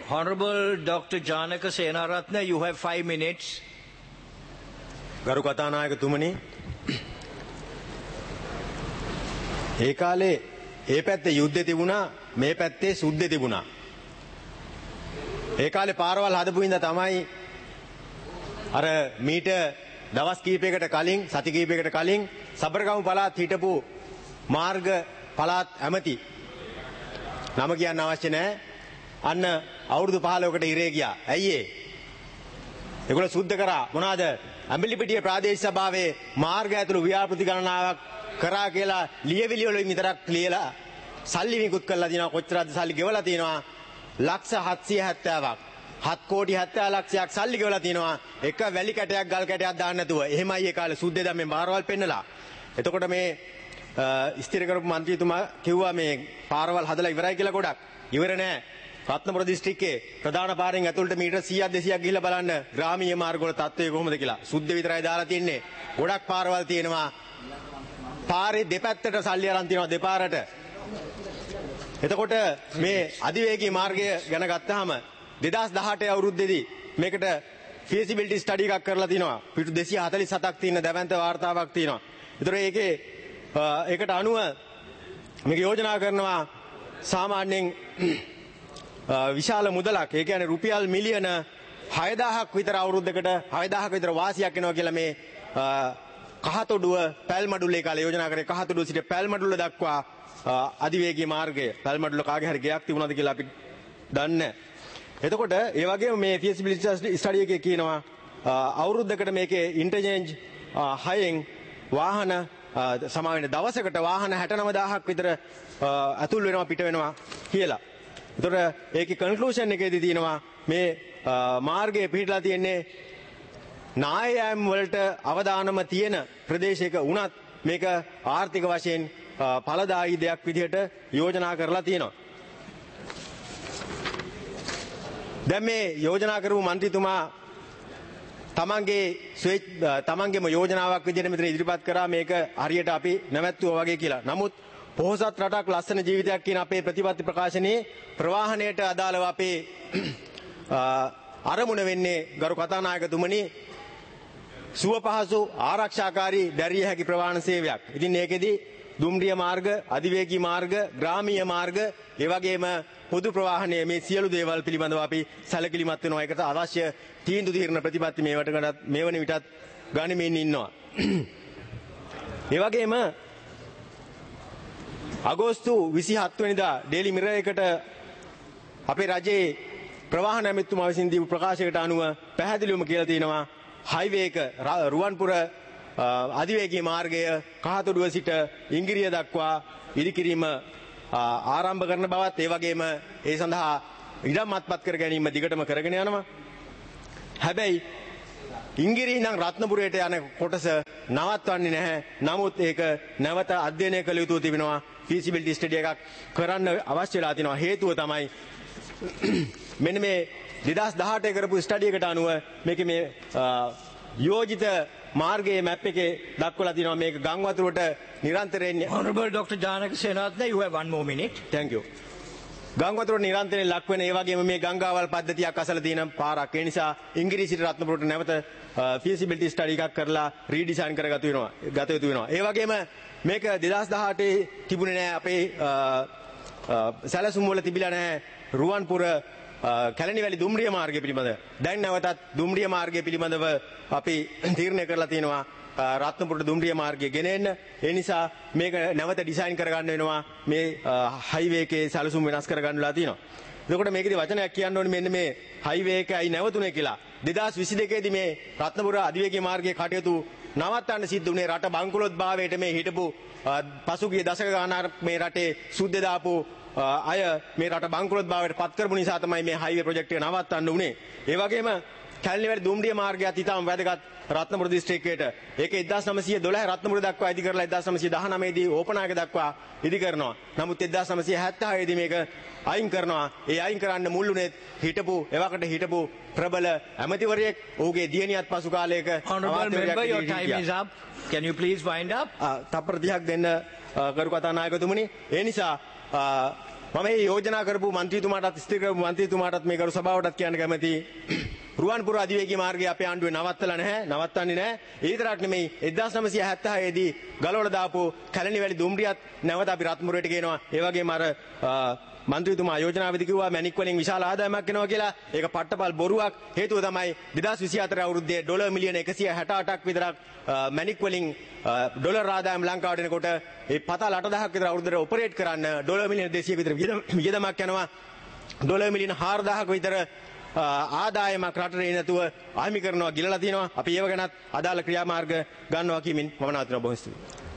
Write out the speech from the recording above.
Honorable Dr. Janaka Senaratne, you have 5 minutes. ගරු කතානායකතුමනි, ඒ කාලේ ඒ පැත්තේ යුද්ධේ තිබුණා, මේ පැත්තේ සුද්ධේ තිබුණා. ඒ කාලේ පාරවල් හදපු හින්දා තමයි අර මීට දවස් කීපයකට කලින්, සති කීපයකට කලින් සබරගමු පළාත් හිටපු මාර්ග පළාත් ඇමති නම කියන්න අවශ්‍ය නැහැ. අන්න අවුරුදු 15කට ඉරේ ගියා. ඇයි ඒ? ඒගොල්ලෝ සුද්ධ කරා මොනවාද? අඹලිපිටිය ප්‍රාදේශීය සභාවේ මාර්ග ඇතුළු ව්‍යාපෘති ගණනාවක් කරා කියලා ලියවිලි වලින් විතරක් ලියලා සල්ලි විකුත් කරලා දිනවා. කොච්චරද සල්ලි ගෙවලා තිනවා? ලක්ෂ 770ක්. 7 කෝටි 70 ලක්ෂයක් සල්ලි ගෙවලා තිනවා. එක වැලි කැටයක් ගල් කැටයක් දාන්න නැතුව. එහෙමයි ඒ කාලේ සුද්ධේ දැන් මේ පාරවල් පෙන්නලා. එතකොට මේ ස්ථිර කරපු മന്ത്രിතුමා කිව්වා මේ පාරවල් හදලා ඉවරයි කියලා. ගොඩක් ඉවර නෑ. රත්නපුර දිස්ත්‍රික්කයේ ප්‍රධාන පාරෙන් ඇතුළට මීටර 100ක් 200ක් ගිහිල්ලා බලන්න ග්‍රාමීය මාර්ග වල තත්ත්වය කොහොමද කියලා. සුද්ධ විතරයි දාලා තින්නේ. ගොඩක් පාරවල් තියෙනවා. පාරේ දෙපැත්තට සල්ලි අරන් තියෙනවා දෙපාරට. එතකොට මේ අධිවේගී මාර්ගය ගැන ගත්තාම 2018 අවුරුද්දේදී මේකට feasibility study එකක් කරලා තිනවා. පිටු 247ක් තියෙන දැවැන්ත වාර්තාවක් තියෙනවා. ඒතර ඒකට අනුව මේක යෝජනා කරනවා සාමාන්‍යයෙන් විශාල මුදලක්. ඒ කියන්නේ රුපියල් මිලියන 6000ක් විතර අවුරුද්දකට 6000ක විතර වාසියක් එනවා කියලා මේ කහතොඩුව පැල්මඩුල්ලේ කාලේ යෝජනා කරේ. කහතොඩුව සිට පැල්මඩුල්ල දක්වා අධිවේගී මාර්ගය. පැල්මඩුල්ල කාගේ හරි ගයක් තිබුණාද කියලා අපි දන්නේ. එතකොට ඒ වගේම මේ feasibility study එකේ කියනවා අවුරුද්දකට මේකේ ඉන්ටර්චේන්ජ් 6න් වාහන සමාවෙන දවසකට වාහන 69000ක් විතර ඇතුල් වෙනවා පිට වෙනවා කියලා. ඒතර ඒකේ කන්ක්ලූෂන් එකේදී තියෙනවා මේ මාර්ගයේ පිහිටලා තියෙන්නේ නායෑම් වලට අවදානම තියෙන ප්‍රදේශයක වුණත් මේක ආර්ථික වශයෙන් ඵලදායී දෙයක් විදිහට යෝජනා කරලා තියෙනවා. දැන් මේ යෝජනා කරපු മന്ത്രിතුමා තමන්ගේම යෝජනාවක් විදිහට මෙතන ඉදිරිපත් කරා මේක හරියට අපි නැවැත්තුවා වගේ කියලා. නමුත් පොහොසත් රටක් ලස්සන ජීවිතයක් කියන අපේ ප්‍රතිපත්ති ප්‍රකාශනයේ ප්‍රවාහණයට අදාළව අපේ අරමුණ වෙන්නේ ගරු කතානායකතුමනි සුව පහසු ආරක්ෂාකාරී දැරිය හැකි ප්‍රවාහන සේවයක්. ඉතින් ඒකෙදි දුම්රිය මාර්ග, අධිවේගී මාර්ග, ග්‍රාමීය මාර්ග, ඒ වගේම පොදු ප්‍රවාහනයේ මේ සියලු දේවල් පිළිබඳව අපි සැලකිලිමත් වෙනවා. ඒකට අවශ්‍ය තීන්දුව తీරන ප්‍රතිපත්ති මේ වන විටත් ගනිමින් ඉන්නවා. ඒ වගේම අගෝස්තු 27 වෙනිදා ඩේලි මිරර් එකට අපේ රජයේ ප්‍රවාහන ඇමතිතුමා විසින් දීපු ප්‍රකාශයකට අනුව පැහැදිලිවම කියලා තියෙනවා හයිවේ එක රුවන්පුර අධිවේගී මාර්ගය කහතොඩුව සිට ඉංගිරිය දක්වා ඉදිකිරීම ආරම්භ කරන බවත් ඒ වගේම ඒ සඳහා ඉඩම් අත්පත් කර ගැනීම දිගටම කරගෙන යනවා. හැබැයි ඉංගිරිය ඉඳන් රත්නපුරයට යන කොටස නවත්වන්නේ නැහැ. නමුත් ඒක නැවත අධ්‍යයනය කළ යුතු තිබෙනවා. feasibility study එකක් කරන්න අවශ්‍ය වෙලා තිනවා. හේතුව තමයි මෙන්න මේ 2018 කරපු ස්ටඩි එකට අනුව මේක මේ යෝජිත මාර්ගයේ මැප් එකේ දක්වලා තිනවා මේක ගම් වතුරට නිරන්තරයෙන් Honorable Dr. Janaka Senaratne, you have 1 more minute. Thank you. ගම් වතුරට නිරන්තරයෙන් ලක් වෙන ඒ වගේම මේ ගංගාවල් පද්ධතියක් අසල තියෙන පාරක්. ඒ නිසා ඉංග්‍රීසියට රත්නපුරට නැවත feasibility study එකක් කරලා රීඩිසයින් කරගත යුතු වෙනවා. ඒ වගේම මේක 2018 තිබුණේ නැහැ අපේ සැලසුම් වල තිබිලා නැහැ රුවන්පුර කැලණිවැලි දුම්රිය මාර්ගය පිළිබඳව. දැන් නැවතත් දුම්රිය මාර්ගය පිළිබඳව අපි තීරණය කරලා තියෙනවා රත්නපුරට දුම්රිය මාර්ගය ගෙන එන්න. ඒ නිසා මේක නැවත ඩිසයින් කරගන්න වෙනවා. මේ හයිවේ එකේ සැලසුම් වෙනස් කරගන්නලා තියෙනවා. එතකොට මේකේදී වචනයක් කියන්න ඕනේ මෙන්න මේ හයිවේ එකයි නැවතුනේ කියලා. 2022 දී මේ රත්නපුර අධිවේගී මාර්ගයේ කටයුතු නවත්තන්න සිද්ධ වුණේ රට බංකොලොත් භාවයට මේ හිටපු පසුගිය දශක ගානක් මේ රටේ සුද්ධ දාපු අය මේ රට බංකොලොත් භාවයට පත් කරපු නිසා තමයි මේ හයිවේ ප්‍රොජෙක්ට් එක නවත්තන්න උනේ. ඒ වගේම කැලණිවැලි දුම්රිය මාර්ගයත් ඉතාම වැදගත් රත්නපුර දිස්ත්‍රික්කයට. ඒක 1912 රත්නපුර දක්වා ඉදි කරලා 1919 දී ඕපනායක දක්වා ඉදි කරනවා. නමුත් 1976 දී මේක අයින් කරනවා. ඒ අයින් කරන්න මුල් වුණේ හිටපු එවකට හිටපු ප්‍රබල ඇමතිවරයෙක්. ඔහුගේ දියණියත් පසු කාලයක Honorable member, your time is up. Can you please wind up? තප්පර 30ක් දෙන්න කරු කතානායකතුමනි. ඒ නිසා මම මේ යෝජනා කරපු മന്ത്രിතුමාටත් ස්ථිර කරපු മന്ത്രിතුමාටත් මේ ගරු සභාවටත් කියන්න කැමතියි. රුවන්පුර අධිවේගී මාර්ගය අපේ ආණ්ඩුවේ නවත්තලා නැහැ, නවත්තන්නේ නැහැ. ඒ විතරක් නෙමෙයි 1976 දී ගලවලා දාපු කැලණි වැලි දුම්රියත් නැවත අපි රත්මුරේට ගේනවා. ඒ වගේම අර මන්ත්‍රීතුමා යෝජනාවේදී කිව්වා මැණික් වලින් විශාල ආදායමක් එනවා කියලා. ඒක පට්ටපල් බොරුවක්. හේතුව තමයි 2024 අවුරුද්දේ ඩොලර් මිලියන 168ක් විතරක් මැණික් වලින් ඩොලර් ආදායම ලංකාවට එනකොට ඒ පතල් 8000ක් විතර අවුරුද්දට ඔපරේට් කරන්න ඩොලර් මිලියන 200ක විතර වියදමක් යනවා. ඩොලර් මිලියන 4000ක විතර ආදායමක් රටේ නැතුව අහිමි කරනවා ගිලලා තියෙනවා. අපි ඒව ගැනත් අදාළ ක්‍රියාමාර්ග ගන්නවා කියමින් මම නවතිනවා. බොහොම ස්තුතියි.